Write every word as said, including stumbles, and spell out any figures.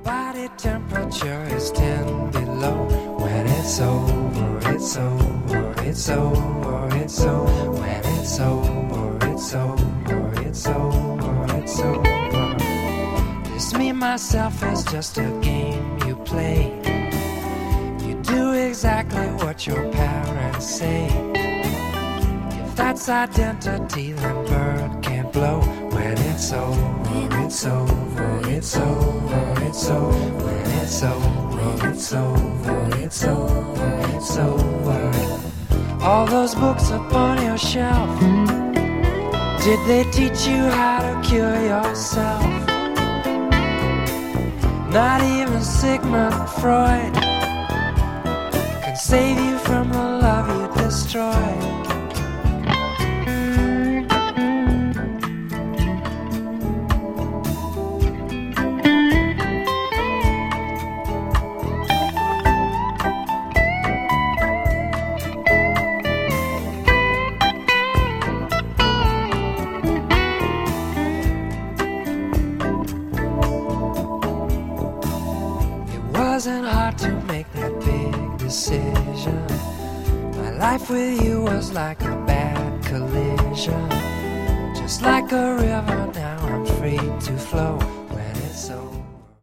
body temperature is ten below. When it's over, it's over, it's over, it's over. When it's over, it's over, it's over, it's over. This me, myself is just a game you play. You do exactly what your parents say. If that's identity, then bird can't blow. When it's over, it's over, it's over, it's over. When it's over, it's over, it's over, it's over. All those books upon your shelf, did they teach you how to cure yourself? Not even Sigmund Freud can save you from the love you destroyed. It wasn't hard to make that big decision. My life with you was like a bad collision. Just like a river, now I'm free to flow. When it's over.